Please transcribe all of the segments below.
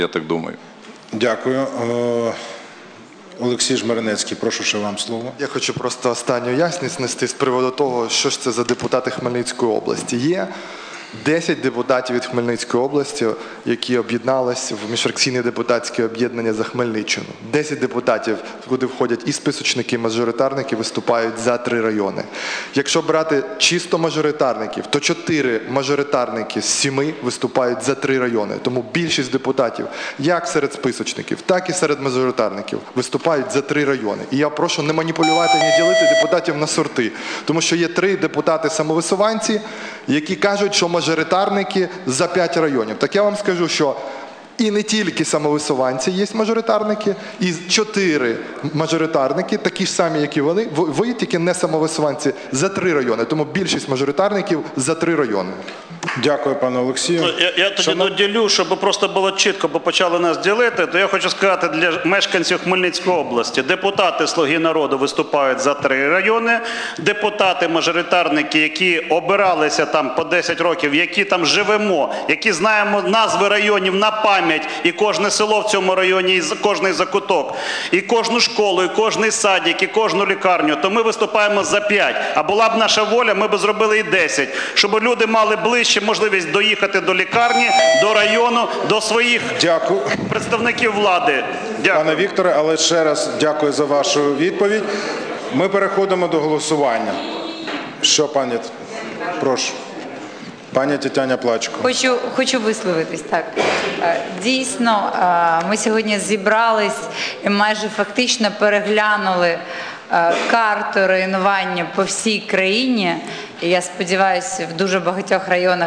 я так думаю. Дякую. Олексій Жмеренецький, прошу ще вам слово. Я хочу просто останню ясність нести з приводу того, що ж це за депутати Хмельницької області. Є 10 депутатів від Хмельницької області, які об'єднались в міжфракційне депутатське об'єднання за Хмельниччину. 10 депутатів, куди входять і списочники, і мажоритарники, виступають за 3 райони. Якщо брати чисто мажоритарників, то 4 мажоритарники з 7 виступають за 3 райони. Тому більшість депутатів, як серед списочників, так і серед мажоритарників, виступають за 3 райони. І я прошу не маніпулювати, не ділити депутатів на сорти. Тому що є 3 депутати-самовисуванці, які кажуть, що мажоритарники за 5 районів. Так я вам скажу, що і не тільки самовисуванці є мажоритарники, і 4 мажоритарники, такі ж самі, як і вони, ви тільки не самовисуванці, за 3 райони. Тому більшість мажоритарників за 3 райони. Дякую, пане Олексію. Я тоді доділю, щоб просто було чітко, бо почали нас ділити, то я хочу сказати для мешканців Хмельницької області. Депутати «Слуги народу» виступають за 3 райони, депутати-мажоритарники, які обиралися там по 10 років, які там живемо, які знаємо назви районів на пам'ять, і кожне село в цьому районі, і кожний закуток, і кожну школу, і кожний садик, і кожну лікарню, то ми виступаємо за 5. А була б наша воля, ми б зробили і 10, щоб люди мали ближче можливість доїхати до лікарні, до району, до своїх представників влади. Дякую. Пане Вікторе, але ще раз дякую за вашу відповідь. Ми переходимо до голосування. Що, пані? Прошу. Пані Тетяна Плачко. Хочу висловитись, так. Дійсно, ми сьогодні зібрались і майже фактично переглянули карту районування по всій країні. І я сподіваюся, в дуже багатьох районах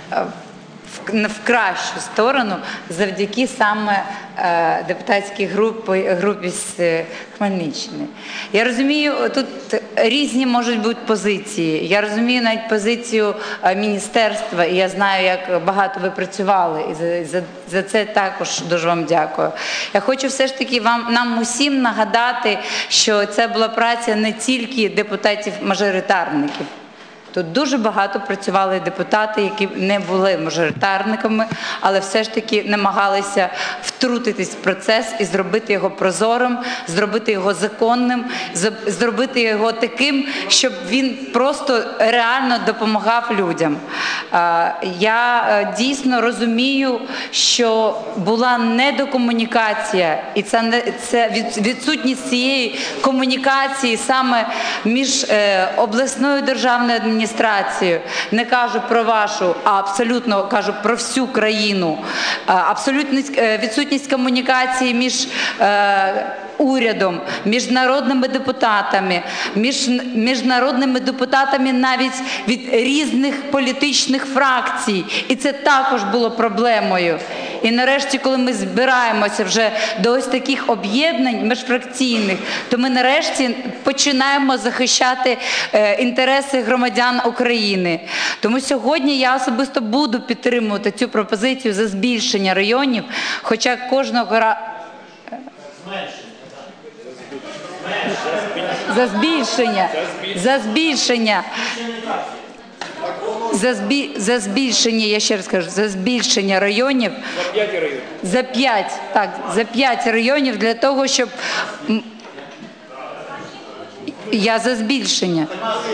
в кращу сторону, завдяки саме депутатській групі з Хмельниччини. Я розумію, тут різні можуть бути позиції. Я розумію навіть позицію міністерства, і я знаю, як багато ви працювали, і за це також дуже вам дякую. Я хочу все ж таки нам усім нагадати, що це була праця не тільки депутатів-мажоритарників. Тут дуже багато працювали депутати, які не були мажоритарниками, але все ж таки намагалися втрутитись в процес і зробити його прозорим, зробити його законним, зробити його таким, щоб він просто реально допомагав людям. Я дійсно розумію, що була недокомунікація, і це відсутність цієї комунікації саме між обласною державною адміністрацією, не кажу про вашу, а абсолютно кажу про всю країну, відсутність комунікації між урядом, міжнародними депутатами, міжнародними депутатами навіть від різних політичних фракцій. І це також було проблемою. І нарешті, коли ми збираємося вже до ось таких об'єднань міжфракційних, то ми нарешті починаємо захищати інтереси громадян України. Тому сьогодні я особисто буду підтримувати цю пропозицію за збільшення районів, хоча кожного разу... За збільшення, я ще раз кажу, за збільшення районів. За 5 районів. За 5 районів для того, щоб... Я за збільшення.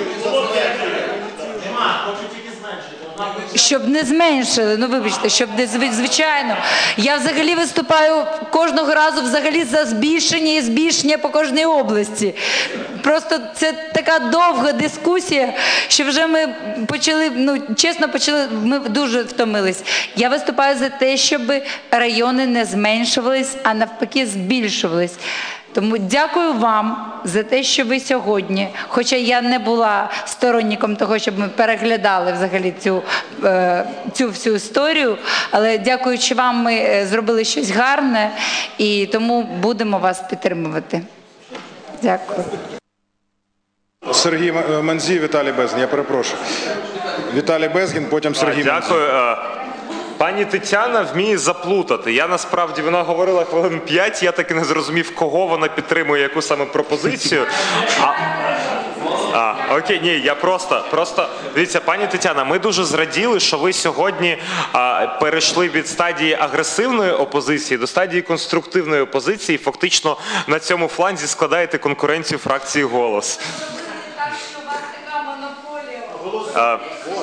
Щоб не зменшили, ну вибачте, щоб не звичайно. Я взагалі виступаю кожного разу взагалі за збільшення і збільшення по кожній області. Просто це така довга дискусія, що вже ми почали, чесно почали, ми дуже втомились. Я виступаю за те, щоб райони не зменшувались, а навпаки збільшувались. Тому дякую вам за те, що ви сьогодні, хоча я не була сторонником того, щоб ми переглядали взагалі цю всю історію, але дякуючи вам, ми зробили щось гарне, і тому будемо вас підтримувати. Дякую. Сергій Мандзій, Віталій Безгін, я перепрошую. Віталій Безгін, потім Сергій Мандзій. Дякую. Пані Тетяна вміє заплутати. Я насправді, вона говорила хвилин 5, я таки не зрозумів, кого вона підтримує, яку саме пропозицію. Окей, ні, я просто, дивіться, пані Тетяна, ми дуже зраділи, що ви сьогодні перейшли від стадії агресивної опозиції до стадії конструктивної опозиції, і фактично на цьому фланзі складаєте конкуренцію фракції «Голос». Так, що у вас така монополія.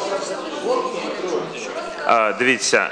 Дивіться.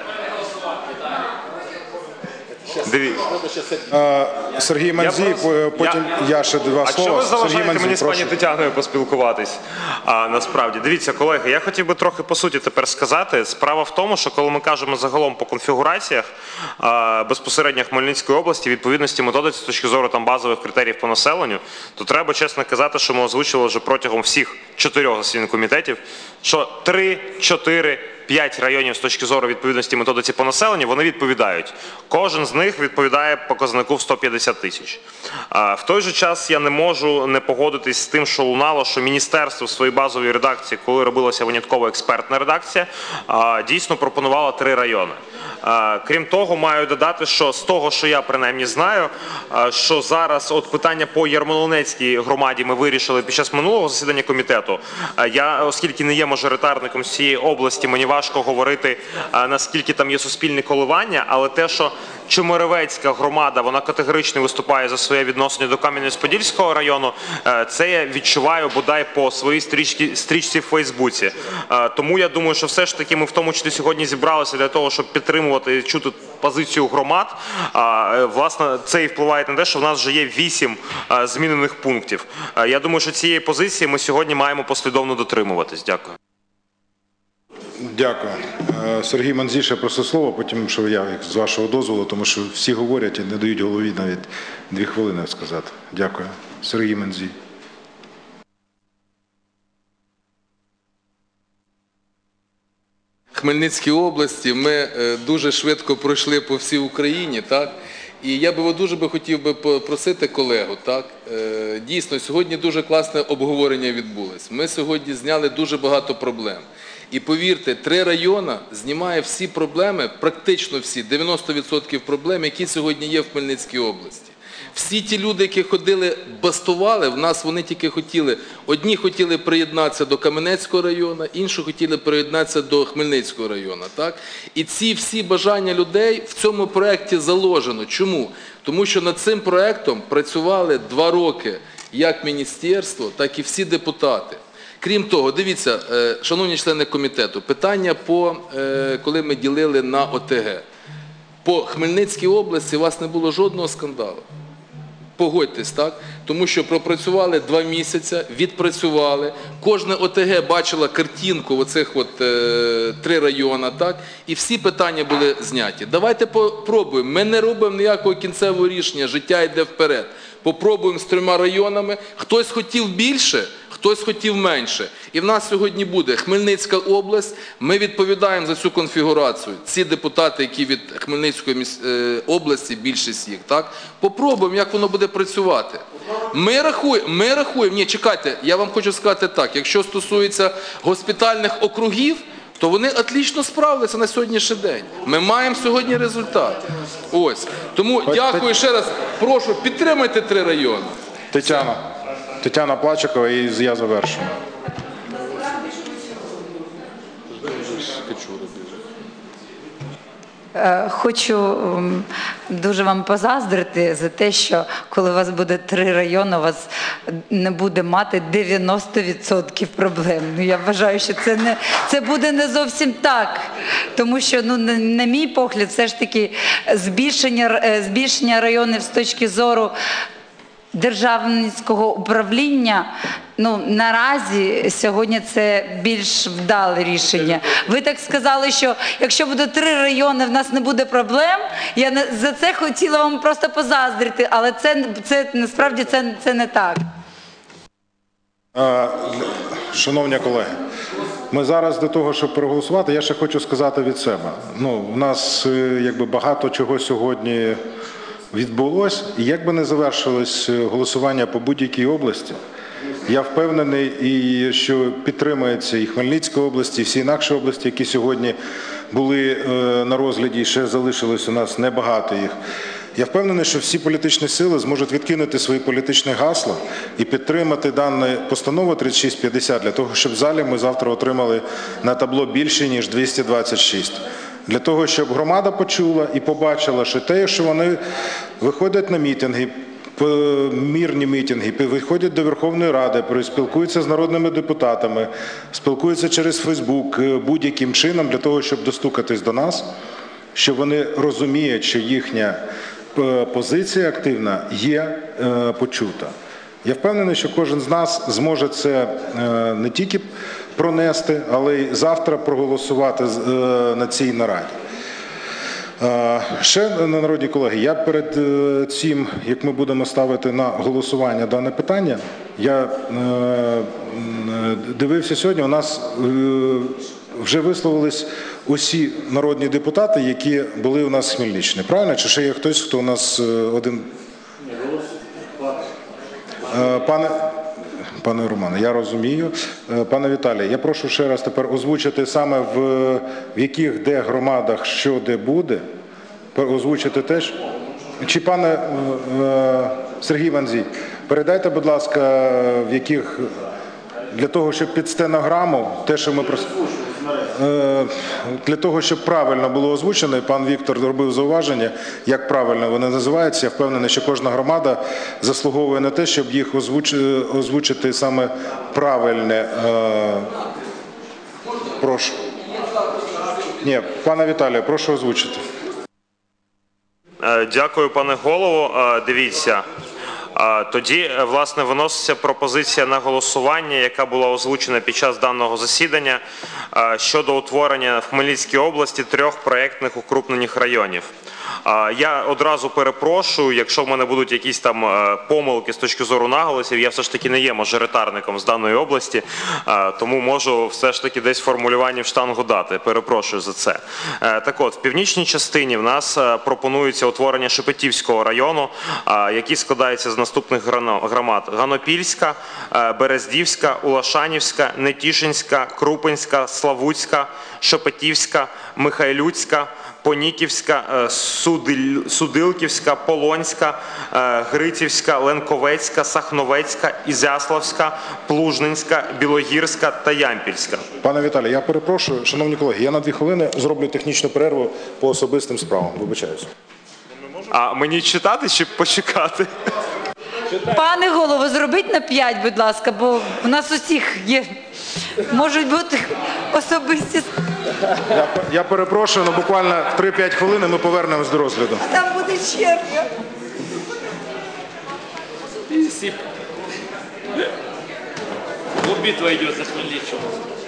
Сергій Мандзій, потім я ще два А що слова. ви Сергій заважаєте Мандзій, мені з пані прошу. Тетяною поспілкуватись? Насправді, дивіться, колеги, я хотів би трохи по суті тепер сказати. Справа в тому, що коли ми кажемо загалом по конфігураціях безпосередньо Хмельницької області, відповідності методиці з точки зору там базових критеріїв по населенню, то треба чесно казати, що ми озвучили вже протягом всіх 4 засідань комітетів, що 3, 4, 5 районів з точки зору відповідності методиці по населенню, вони відповідають. Кожен з них відповідає показнику в 150 тисяч. В той же час я не можу не погодитись з тим, що лунало, що міністерство в своїй базовій редакції, коли робилася винятково експертна редакція, дійсно пропонувало 3 райони. Крім того, маю додати, що з того, що я принаймні знаю, що зараз от питання по Ярмолинецькій громаді ми вирішили під час минулого засідання комітету. Я, оскільки не є мажоритарником з цієї області, мені важко говорити, наскільки там є суспільні коливання, але те, що Чемеревецька громада, вона категорично виступає за своє відношення до Кам'янець-Подільського району, це я відчуваю бодай по своїй стрічці в Фейсбуці. Тому я думаю, що все ж таки ми в тому числі сьогодні зібралися для того, щоб підтримувати і чути позицію громад. Власне, це і впливає на те, що в нас вже є 8 змінених пунктів. Я думаю, що цієї позиції ми сьогодні маємо послідовно дотримуватись. Дякую. Дякую. Сергій Мандзій ще просто слово, потім, що я, з вашого дозволу, тому що всі говорять і не дають голові навіть 2 хвилини сказати. Дякую. Сергій Мандзій. Хмельницькій області ми дуже швидко пройшли по всій Україні, так? І я би дуже хотів би попросити колегу, так? Дійсно, сьогодні дуже класне обговорення відбулось. Ми сьогодні зняли дуже багато проблем. І повірте, 3 райони знімає всі проблеми, практично всі, 90% проблем, які сьогодні є в Хмельницькій області. Всі ті люди, які ходили, бастували, в нас вони тільки хотіли, одні хотіли приєднатися до Кам'янецького району, інші хотіли приєднатися до Хмельницького району. Так? І ці всі бажання людей в цьому проєкті заложено. Чому? Тому що над цим проєктом працювали 2 роки як міністерство, так і всі депутати. Крім того, дивіться, шановні члени комітету, питання коли ми ділили на ОТГ. По Хмельницькій області у вас не було жодного скандалу. Погодьтесь, так? Тому що пропрацювали 2 місяці, відпрацювали, кожне ОТГ бачила картинку оцих 3 райони, так? І всі питання були зняті. Давайте попробуємо. Ми не робимо ніякого кінцевого рішення, життя йде вперед. Попробуємо з 3 районами. Хтось хотів більше, хтось хотів менше. І в нас сьогодні буде Хмельницька область, ми відповідаємо за цю конфігурацію. Ці депутати, які від Хмельницької області, більшість їх, так? Попробуємо, як воно буде працювати. Ми рахуємо, ні, чекайте, я вам хочу сказати так, якщо стосується госпітальних округів, то вони отлично справилися на сьогоднішній день. Ми маємо сьогодні результат. Ось. Тому дякую ще раз. Прошу, підтримайте 3 райони. Тетяна Плачикова, і я завершую. Хочу дуже вам позаздрити за те, що коли у вас буде 3 райони, у вас не буде мати 90% проблем. Я вважаю, що це буде не зовсім так. Тому що, на мій погляд, все ж таки збільшення районів з точки зору державницького управління, наразі сьогодні це більш вдале рішення. Ви так сказали, що якщо буде 3 райони, в нас не буде проблем. Я за це хотіла вам просто позаздрити, але це насправді це не так. Шановні колеги, ми зараз до того, щоб проголосувати, я ще хочу сказати від себе. У нас багато чого сьогодні відбулось, і як би не завершилось голосування по будь-якій області, я впевнений, що підтримується і Хмельницька область, і всі інакші області, які сьогодні були на розгляді, і ще залишилось у нас небагато їх. Я впевнений, що всі політичні сили зможуть відкинути свої політичні гасла і підтримати дану постанову 3650 для того, щоб в залі ми завтра отримали на табло більше, ніж 226. Для того, щоб громада почула і побачила, що те, що вони виходять на мітинги, мирні мітинги, виходять до Верховної Ради, спілкуються з народними депутатами, спілкуються через Фейсбук будь-яким чином для того, щоб достукатись до нас, що вони розуміють, що їхня позиція активна є почута. Я впевнений, що кожен з нас зможе це не тільки пронести, але й завтра проголосувати на цій нараді. Ще, народні колеги, я перед цим, як ми будемо ставити на голосування дане питання, я дивився сьогодні, у нас вже висловились усі народні депутати, які були у нас в Хмельниччині. Правильно? Чи ще є хтось, хто у нас один? Пане Романе, я розумію. Пане Віталій, я прошу ще раз тепер озвучити саме в яких де громадах, що де буде. Озвучити теж. Чи пане Сергій Ванзій, передайте, будь ласка, в яких, для того, щоб під стенограму, те, що ми для того, щоб правильно було озвучено, і пан Віктор зробив зауваження, як правильно вони називаються. Я впевнений, що кожна громада заслуговує на те, щоб їх озвучити саме правильне. Прошу. Ні, пане Віталію, прошу озвучити. Дякую, пане голово. Дивіться. Тоді, власне, виноситься пропозиція на голосування, яка була озвучена під час даного засідання щодо утворення в Хмельницькій області 3 проєктних укрупнених районів. Я одразу перепрошую, якщо в мене будуть якісь там помилки з точки зору наголосів, я все ж таки не є мажоритарником з даної області, тому можу все ж таки десь формулювання в штангу дати. Перепрошую за це. Так от, в північній частині в нас пропонується утворення Шепетівського району, який складається з наступних громад: Ганопільська, Берездівська, Улашанівська, Нетішинська, Крупинська, Славутська, Шепетівська, Михайлюцька, Поніківська, Судилківська, Полонська, Грицівська, Ленковецька, Сахновецька, Ізяславська, Плужнинська, Білогірська та Ямпільська. Пане Віталій, я перепрошую, шановні колеги, я на 2 хвилини зроблю технічну перерву по особистим справам. Вибачаюся. А мені читати чи почекати? Пане голово, зробіть на 5, будь ласка, бо у нас усіх є, можуть бути особисті. Я перепрошую, але буквально в 3-5 хвилин ми повернемось до розгляду. Там буде черга. Битва идет за Хмельниччину.